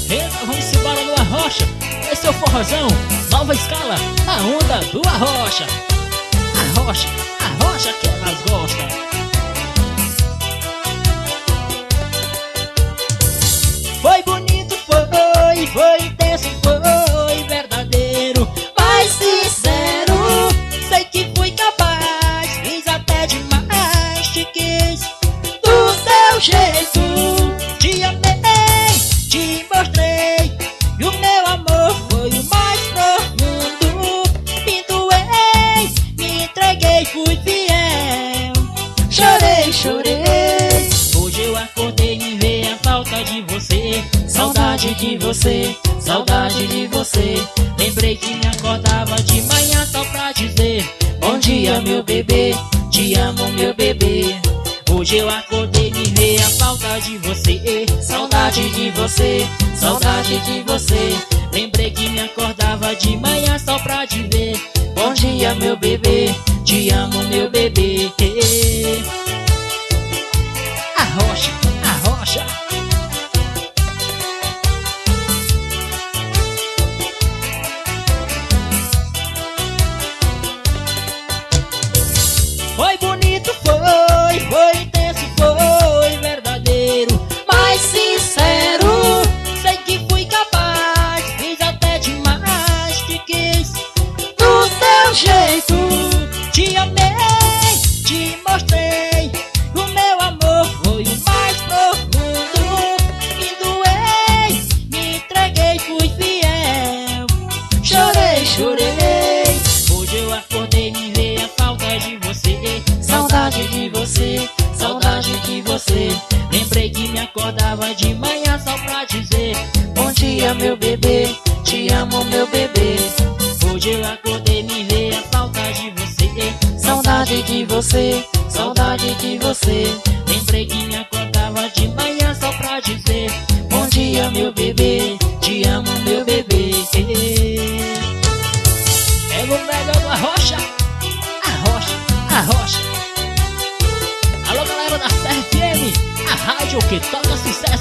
Eita, vamos embora no Arrocha. Esse é o forrozão, nova escala, a onda do Arrocha. Arrocha, Arrocha que elas gostam. Foi bonito, foi intenso, foi verdadeiro, mas sincero. Sei que fui capaz, fiz até demais, te quis do teu jeito. Te amei, te mostrei, e o meu amor foi o mais profundo. Me doei, me entreguei, fui fiel. Chorei, chorei. Hoje eu acordei e me veio a falta de você. Saudade de você, saudade de você. Lembrei que me acordava de manhã só pra dizer: bom dia, meu bebê, te amo, meu bebê. Hoje eu acordei e me veio a falta de você. Saudade de você, saudade de você. Lembrei que me acordava de manhã só pra dizer: bom dia, meu bebê, te amo, meu bebê. Arrocha, Arrocha. Foi bonito, foi intenso, foi verdadeiro, mas sincero. Sei que fui capaz, fiz até demais, te quis do teu jeito. Te amei, te mostrei, o meu amor foi o mais profundo. Me doei, me entreguei, fui fiel. Chorei, chorei. Hoje eu acordei e me veio a falta de você. Saudade de você, saudade de você. Lembrei que me acordava de manhã só pra dizer: bom dia, meu bebê, te amo, meu bebê. Hoje eu acordei e me veio a falta de você. Saudade de você, saudade de você. Lembrei que me acordava de manhã só pra dizer: bom dia, meu bebê, te amo, meu bebê. Pega o melhor do Arrocha, Arrocha, Arrocha. Alô, galera da CFM, a rádio que toca sucesso.